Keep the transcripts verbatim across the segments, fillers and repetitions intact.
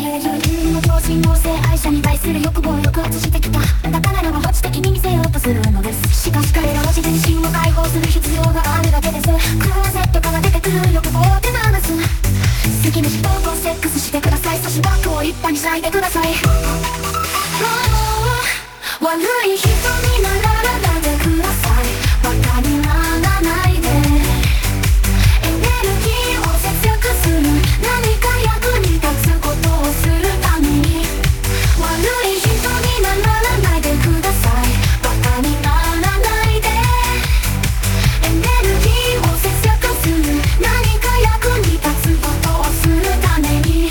平常流の超新同性愛者に対する欲望を抑圧してきた。だかららは保持的に見せようとするのです。しかし彼らは自身を解放する必要があるだけです。クローゼットから出てくる欲望を手放す。好きな人とセックスしてください。そしてバッグをいっぱいにしないでください。悪い人にならないでください。バカにならないで。エネルギーを節約する。何か役に立つことをするために。悪い人にならないでください。バカにならないで。エネルギーを節約する。何か役に立つことをするために。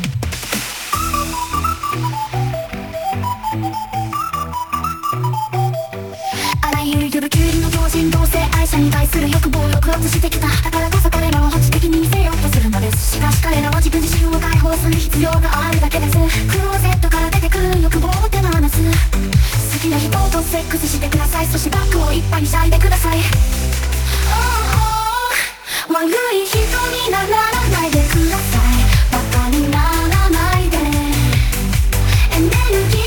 あらゆるゆるキュウリの超人同性愛者に対する欲望を抑圧してきた。だからこそ彼らは保持的に見せようとするのです。しかし彼らは自分自身を解放する必要があるだけです。クローゼットから出てくる欲望を手放す。好きな人とセックスしてください。そしてバッグをいっぱいにしないでください。悪い人にならないでください。バカにならないで。エネルギー